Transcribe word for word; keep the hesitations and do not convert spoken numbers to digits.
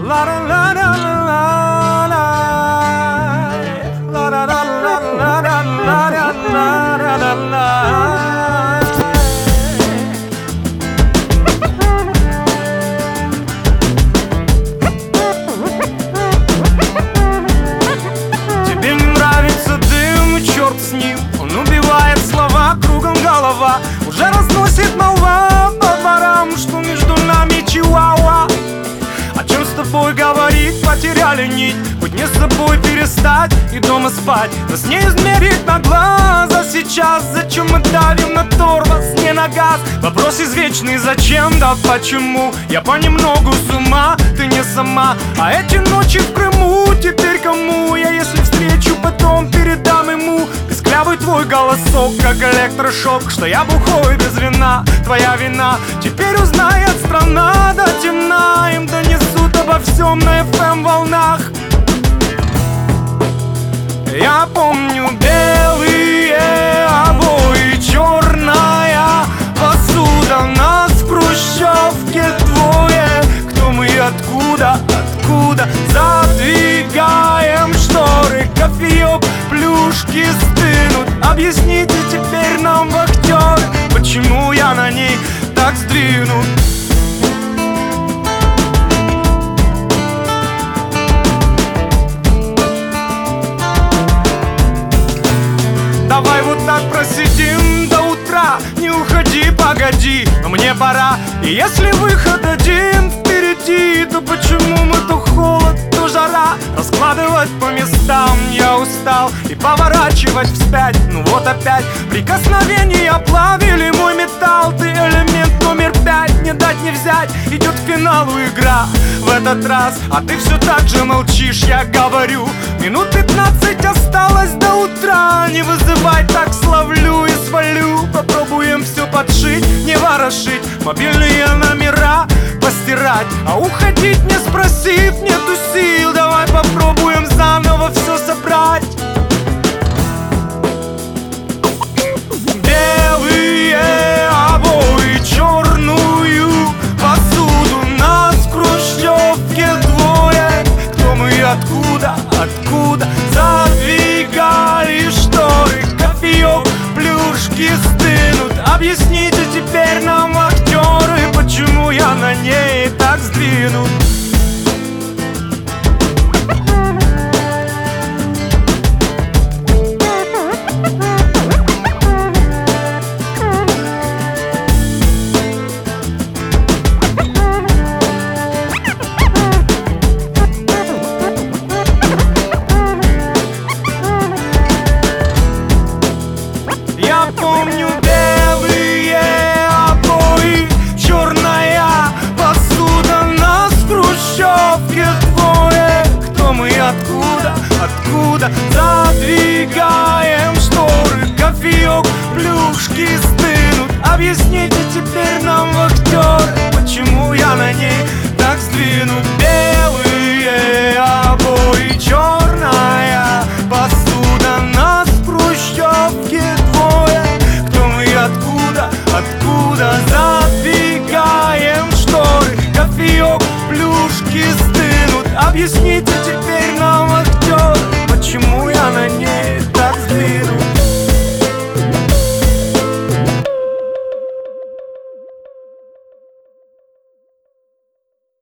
Тебе не нравится дым, черт с ним. Он убивает слова, кругом голова. Уже разносит молва по дворам, что между нами чиуауа. О чем с тобой говорить, потеряли нить. Хоть не с собой перестать и дома спать. Нас не измерить на глаза сейчас. Зачем мы давим на тормоз, не на газ? Вопрос извечный, зачем, да почему? Я понемногу с ума, ты не сама. А эти ночи в Крыму теперь кому? Я если встречу, потом передам ему. Писклявый твой голосок, как электрошок. Что я бухой без вина, твоя вина. Теперь узнает страна до темна. Им донесут обо всем на эф эм волнах. Я помню белые обои, черная посуда. Нас в хрущевке двое. Кто мы и откуда, откуда? Задвигаем шторы, кофеек, плюшки стынут. Объясните теперь нам, вахтеры, почему я на ней так сдвинут. Давай вот так просидим до утра. Не уходи, погоди, но мне пора. И если выход один впереди, то почему мы то холод, то жара? Раскладывать по местам я устал и поворачивать вспять. Ну вот опять прикосновения плавили мой металл. Ты элемент номер пять, не дать не взять. Идет к финалу игра в этот раз, а ты все так же молчишь, я говорю. Минут пятнадцать осталось до утра. Не вызывай, так словлю и свалю. Попробуем все подшить, не ворошить. Мобильные номера постирать. А уходить не спросив, нету сил. Давай попробуем заново все собрать. Белые обои, черную посуду. Нас в хрущевке двое. Кто мы и откуда, откуда? Задвигали шторы, кофеек, плюшки стынут. Объясните теперь нам, вахтеры, почему я на ней так сдвинут. Я помню белые обои, черная посуда. Нас в хрущевке двое. Кто мы и откуда, откуда? Задвигаем шторы, кофеек, плюшки стынут. Объясните теперь нам, вахтеры, почему я на ней так сдвинут. Белые обои, черная посуда. Нас в хрущевке двое. Кто мы и откуда, откуда? Задвигаем шторы, кофеек, плюшки стынут. Объясни